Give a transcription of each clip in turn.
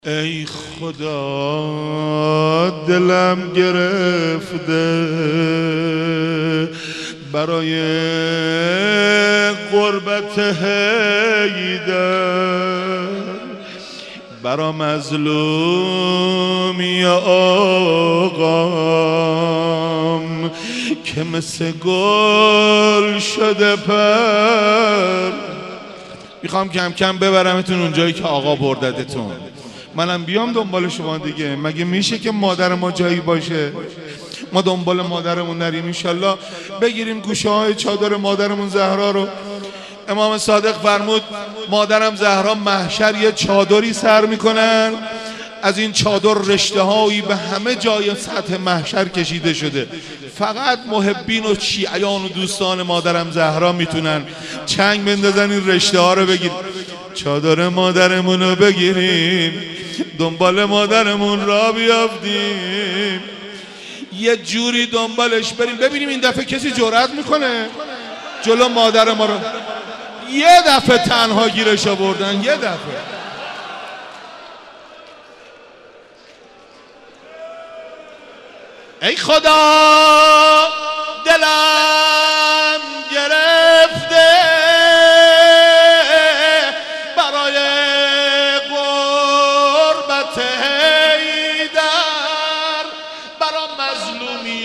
ای خدا دلم گرفته برای قربت حیدر، برا مظلومی آقام که مثل گل شده پر. میخوام کم کم ببرمتون اونجایی که آقا بردتتون، منم بیام دنبال شما دیگه. مگه میشه که مادر ما جایی باشه ما دنبال مادرمون نریم؟ انشالله بگیریم گوشه های چادر مادرمون زهرا رو. امام صادق فرمود مادرم زهرا محشر یه چادری سر میکنن، از این چادر رشته هایی به همه جای سطح محشر کشیده شده، فقط محبین و شیعیان و دوستان مادرم زهرا میتونن چنگ بندازن این رشته ها رو بگیریم. چادر مادرمون رو بگیریم، دنبال مادرمون را بیافتیم، یه جوری دنبالش بریم، ببینیم این دفعه کسی جرأت میکنه جلو مادر ما رو. یه دفعه تنها گیرش آوردن، یه دفعه. ای خدا دلم گرفته برای قربت حیدر، برا مظلومی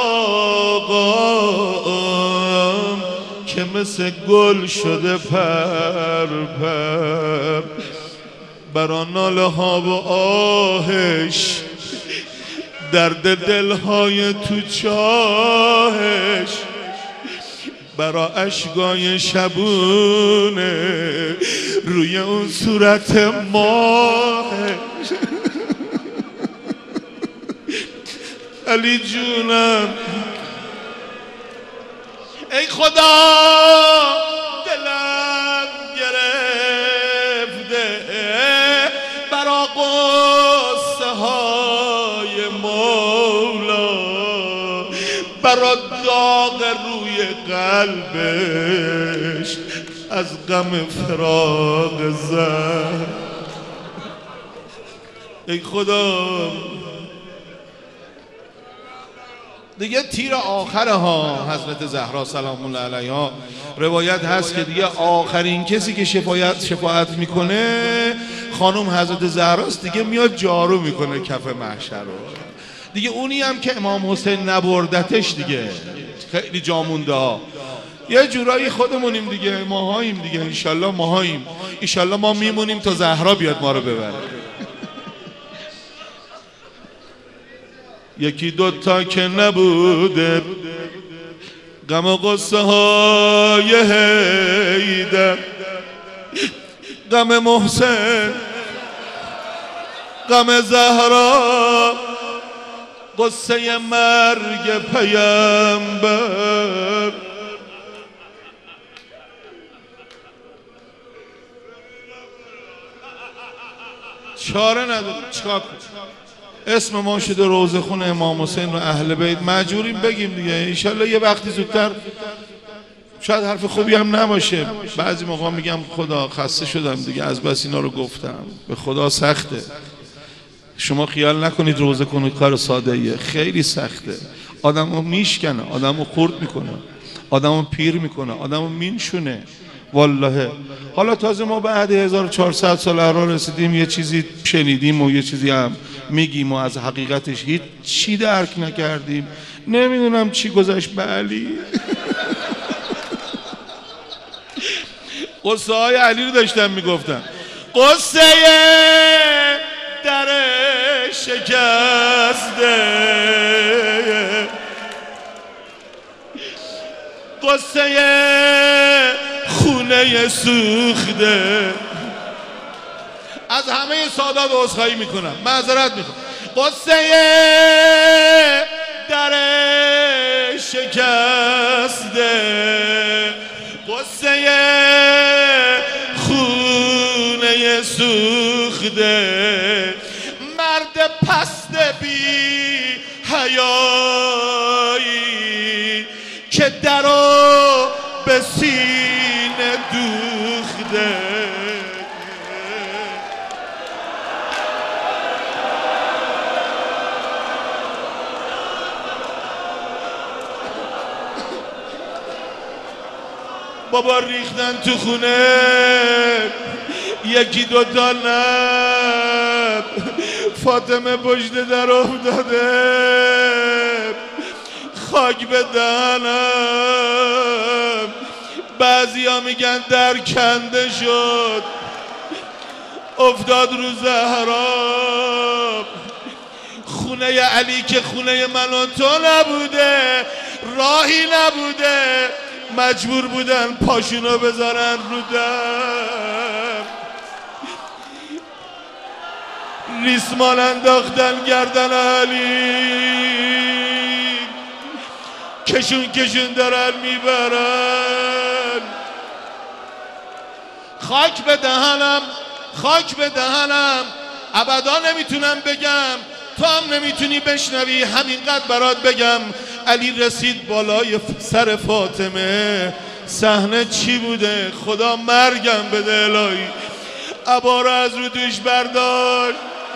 آقام که مثل گل شده پر پر، برا ناله ها و آهش، درد دلهای تو چاهش، برا اشکای شبونه روی اون صورت ماهش. علی جونم ای خدا دلم گرفته برا قصه های مولا، برا داغ روی قلبش از غم فراق زد. ای خدا دیگه تیر آخره ها. حضرت زهرا سلام الله علیها روایت هست که دیگه آخرین کسی که شفاعت میکنه خانم حضرت زهراست دیگه. میاد جارو میکنه کف محشر رو دیگه. اونی هم که امام حسین نبردتش دیگه خیلی جامونده ها. یه جورایی خودمونیم دیگه، ماهاییم دیگه. انشالله ماهاییم، انشالله ما میمونیم تا زهرا بیاد ما رو ببره. یکی دوتا که نبوده غم و قصه های حیدر، غم محسن، غم زهرا، قصه مرگ پیامبر. چاره نداره، چیکار کنیم؟ اسم ما شده روزه خون امام حسین و اهل بیت، مجبوریم بگیم دیگه. انشالله یه وقتی زودتر. شاید حرف خوبی هم نباشه، بعضی موقع میگم خدا خسته شدم دیگه از بس اینا رو گفتم، به خدا سخته. شما خیال نکنید روزه کنید کار ساده ایه، خیلی سخته. آدمو میشکنه، آدمو خرد میکنه، آدمو پیر میکنه، آدمو مینشونه والله. حالا تازه ما بعد 1400 سال راه رسیدیم، یه چیزی شنیدیم و یه چیزی هم میگیم و از حقیقتش هیچ چی درک نکردیم. نمیدونم چی گذشت به علی. قصه های علی رو داشتم میگفتم. قصه در شکسته، قصه خونه سوخته. از همه سادات عذرخواهی میکنم، معذرت میخوام. قصه در شکسته، قصه خونه سوخته، مرد پست بی حیایی که درو به سینه دوخته. بابا ریختن تو خونه، یکی دوتا نه، فاطمه پشت در افتاده، خاک به دهنم. بعضیا میگن در کنده شد، افتاد رو زهرا. خونه علی که خونه من و تو نبوده، راهی نبوده، مجبور بودن پاشونو بذارن رو در. ریسمان انداختن گردن علی، کشون دارن میبرن. خاک به دهنم، خاک به دهنم. ابدا نمیتونم بگم، تو هم نمیتونی بشنوی، همینقدر برات بگم. علی رسید بالای سر فاطمه، صحنه چی بوده؟ خدا مرگم بده الهی. عبا رو از رو دوش برداشت،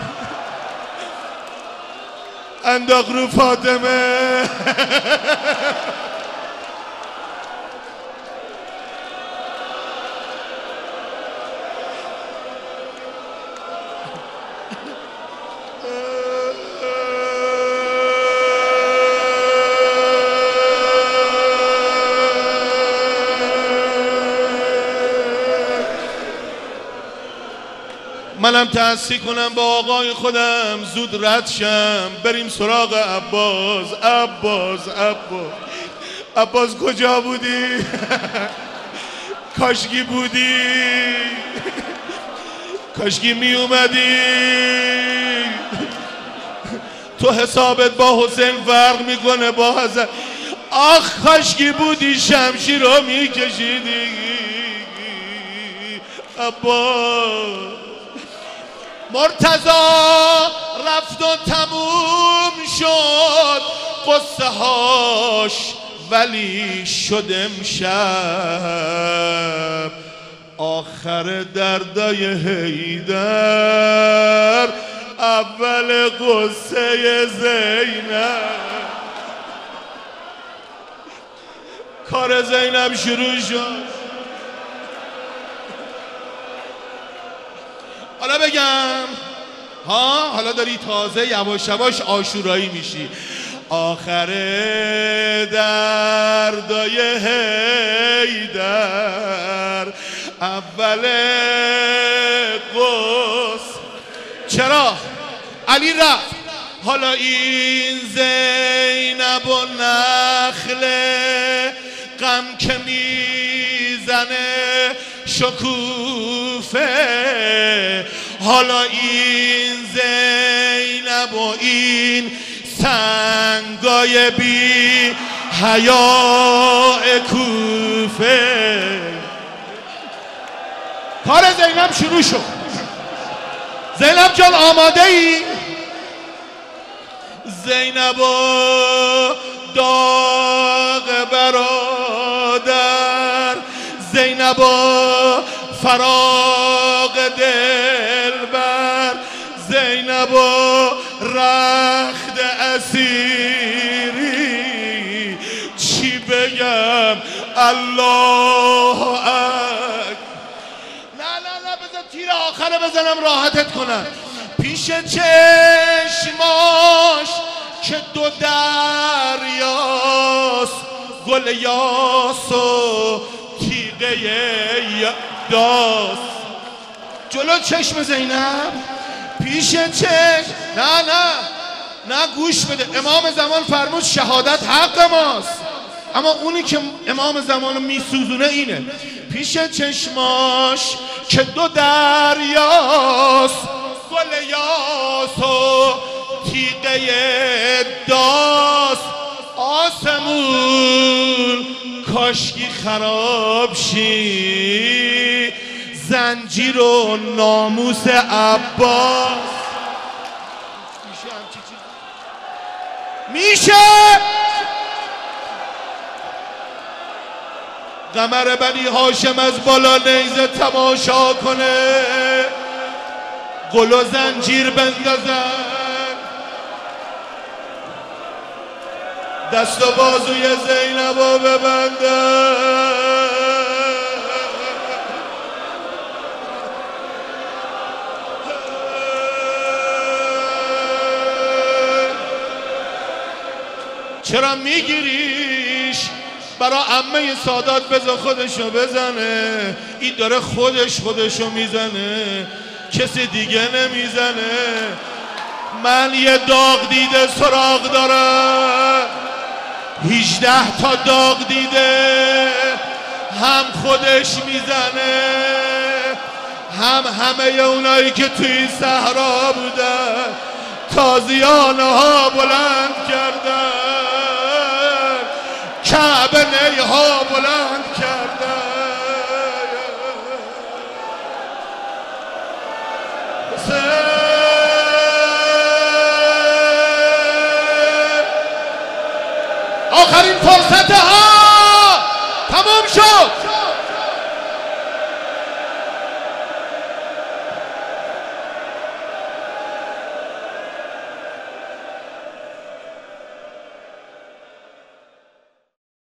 انداخت رو فاطمه. منم تأسیس کنم با آقای خودم، زود رد شم بریم سراغ عباس. عباس کجا بودی؟ کاشکی بودی، کاشکی می اومدی. تو حسابت با حسین فرق میکنه با حسن. آخ کاشکی بودی شمشیر رو میکشیدی. عباس مرتضی رفت و تموم شد قصه هاش، ولی شد امشب آخر دردای حیدر، اول قصه زینب. کار زینب شروع شد. حالا بگم ها، حالا داری تازه یواش یواش عاشورایی میشی. آخر دردای حیدر، اول قص. چرا؟ علی رفت. حالا این زینب و نخل غم که میزنه شکوفه، حالا این زینب و این سنگای بی حیاء کوفه. کار زینب شروع شد. زینب جان آماده ای؟ زینب و داغ برادر، زینب و فراق دلبر، زینب و رخت اسیری. چی بگم؟ الله اکبر. نه بذار تیر آخره بزنم راحتت کنم. پیش چشماش که دو دریاست، گل یاس و تیغه داست. جلو چشم زینب، پیش چشم. نه گوش بده. امام زمان فرمود شهادت حق ماست، اما اونی که امام زمان رو میسوزونه اینه. پیش چشماش که دو دریاست، گل یاس و تیغه داست. آسمون کاشکی خراب شی، زنجیر و ناموس عباس. میشه قمر بنی هاشم از بالا نیزه تماشا کنه، گل و زنجیر بندازن، دست و بازوی زینب رو ببندن. چرا میگیریش؟ برا عمه سادات بذار خودشو بزنه، این داره خودشو میزنه، کسی دیگه نمیزنه. من یه داغ دیده سراغ دارم، 18 تا داغ دیده، هم خودش میزنه هم همه اونایی که توی این صحرا بودن تازیانه ها بلند کردن، کعبه نیها بلند کردن. آخرین فرصت ها تمام شد.